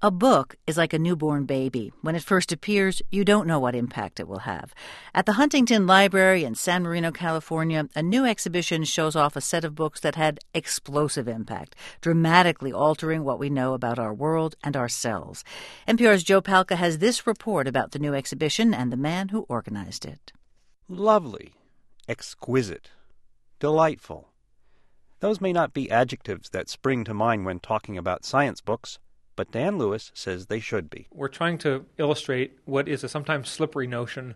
A book is like a newborn baby. When it first appears, you don't know what impact it will have. At the Huntington Library in San Marino, California, a new exhibition shows off a set of books that had explosive impact, dramatically altering what we know about our world and ourselves. NPR's Joe Palca has this report about the new exhibition and the man who organized it. Lovely, exquisite, delightful. Those may not be adjectives that spring to mind when talking about science books, but Dan Lewis says they should be. We're trying to illustrate what is a sometimes slippery notion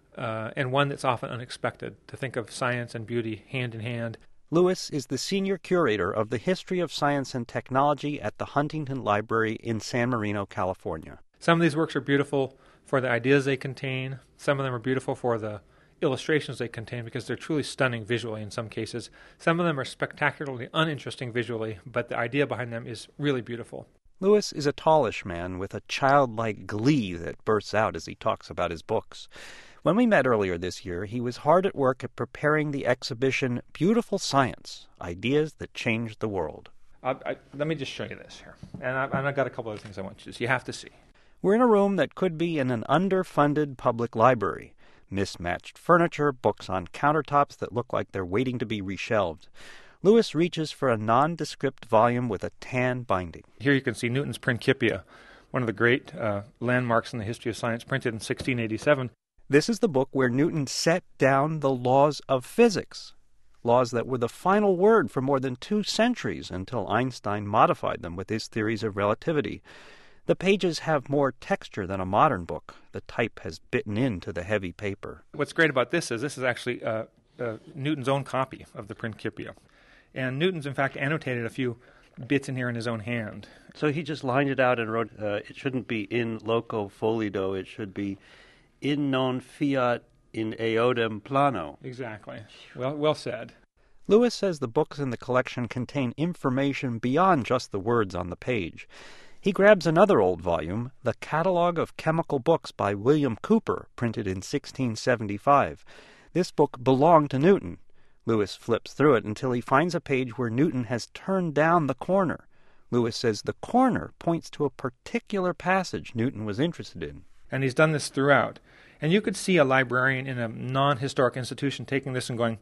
and one that's often unexpected, to think of science and beauty hand in hand. Lewis is the senior curator of the history of science and technology at the Huntington Library in San Marino, California. Some of these works are beautiful for the ideas they contain. Some of them are beautiful for the illustrations they contain because they're truly stunning visually in some cases. Some of them are spectacularly uninteresting visually, but the idea behind them is really beautiful. Lewis is a tallish man with a childlike glee that bursts out as he talks about his books. When we met earlier this year, he was hard at work at preparing the exhibition Beautiful Science, Ideas That Changed the World. Let me just show you this here. And I've got a couple other things I want you have to see. We're in a room that could be in an underfunded public library. Mismatched furniture, books on countertops that look like they're waiting to be reshelved. Lewis reaches for a nondescript volume with a tan binding. Here you can see Newton's Principia, one of the great landmarks in the history of science, printed in 1687. This is the book where Newton set down the laws of physics, laws that were the final word for more than 2 centuries until Einstein modified them with his theories of relativity. The pages have more texture than a modern book. The type has bitten into the heavy paper. What's great about this is actually Newton's own copy of the Principia. And Newton's, in fact, annotated a few bits in here in his own hand. So he just lined it out and wrote, it shouldn't be in loco folido, it should be in non fiat in eodem plano. Exactly. Well said. Lewis says the books in the collection contain information beyond just the words on the page. He grabs another old volume, The Catalogue of Chemical Books by William Cooper, printed in 1675. This book belonged to Newton. Lewis flips through it until he finds a page where Newton has turned down the corner. Lewis says the corner points to a particular passage Newton was interested in. And he's done this throughout. And you could see a librarian in a non-historic institution taking this and going,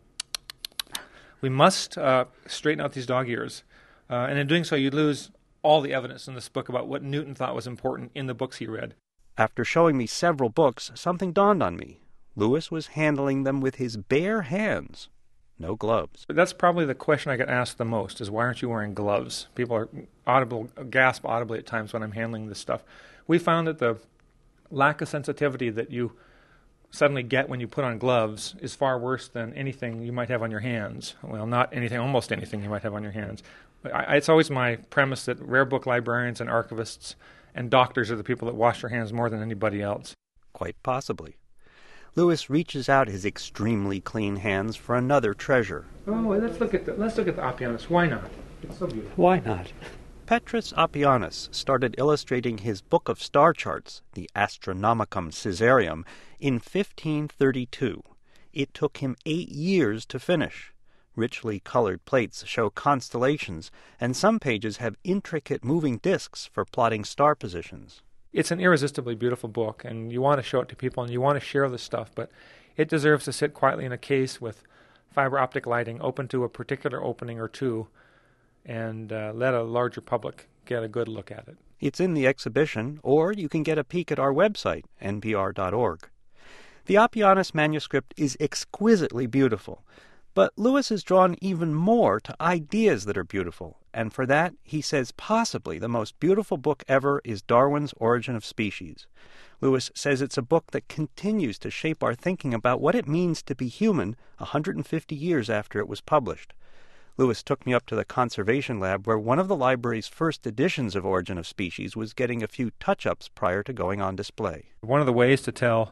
we must straighten out these dog ears. And in doing so, you lose all the evidence in this book about what Newton thought was important in the books he read. After showing me several books, something dawned on me. Lewis was handling them with his bare hands. No gloves. But that's probably the question I get asked the most, is why aren't you wearing gloves? People gasp audibly at times when I'm handling this stuff. We found that the lack of sensitivity that you suddenly get when you put on gloves is far worse than anything you might have on your hands. Well, not anything, almost anything you might have on your hands. It's always my premise that rare book librarians and archivists and doctors are the people that wash their hands more than anybody else. Quite possibly. Lewis reaches out his extremely clean hands for another treasure. Oh, let's look at the Oppianus. Why not? It's so beautiful. Why not? Petrus Oppianus started illustrating his book of star charts, the Astronomicum Caesarium, in 1532. It took him 8 years to finish. Richly colored plates show constellations, and some pages have intricate moving disks for plotting star positions. It's an irresistibly beautiful book, and you want to show it to people, and you want to share this stuff, but it deserves to sit quietly in a case with fiber optic lighting open to a particular opening or two, and let a larger public get a good look at it. It's in the exhibition, or you can get a peek at our website, npr.org. The Oppianus manuscript is exquisitely beautiful, but Lewis is drawn even more to ideas that are beautiful, and for that, he says possibly the most beautiful book ever is Darwin's Origin of Species. Lewis says it's a book that continues to shape our thinking about what it means to be human 150 years after it was published. Lewis took me up to the conservation lab where one of the library's first editions of Origin of Species was getting a few touch-ups prior to going on display. One of the ways to tell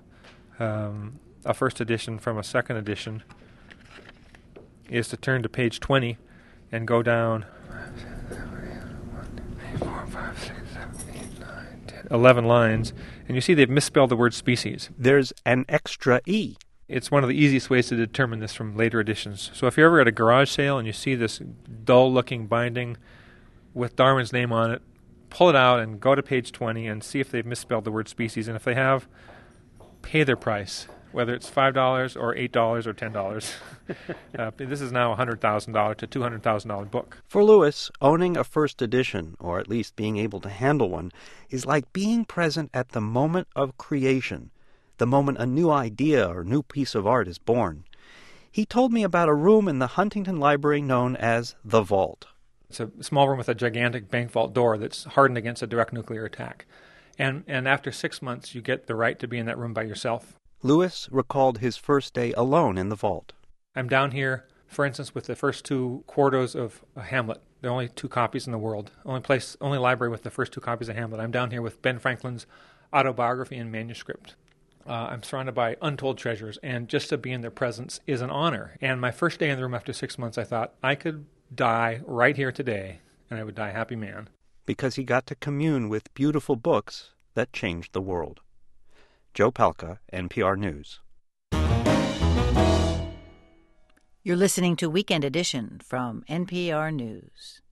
a first edition from a second edition is to turn to page 20 and go down 11 lines, and you see they've misspelled the word species. There's an extra E. It's one of the easiest ways to determine this from later editions. So if you're ever at a garage sale and you see this dull-looking binding with Darwin's name on it, pull it out and go to page 20 and see if they've misspelled the word species. And if they have, pay their price, whether it's $5 or $8 or $10. This is now a $100,000 to $200,000 book. For Lewis, owning a first edition, or at least being able to handle one, is like being present at the moment of creation, the moment a new idea or new piece of art is born. He told me about a room in the Huntington Library known as the Vault. It's a small room with a gigantic bank vault door that's hardened against a direct nuclear attack. And after 6 months, you get the right to be in that room by yourself. Lewis recalled his first day alone in the vault. I'm down here, for instance, with the first 2 quartos of Hamlet. There are only 2 copies in the world. Only library with the first 2 copies of Hamlet. I'm down here with Ben Franklin's autobiography and manuscript. I'm surrounded by untold treasures, and just to be in their presence is an honor. And my first day in the room after 6 months, I thought I could die right here today, and I would die a happy man. Because he got to commune with beautiful books that changed the world. Joe Palca, NPR News. You're listening to Weekend Edition from NPR News.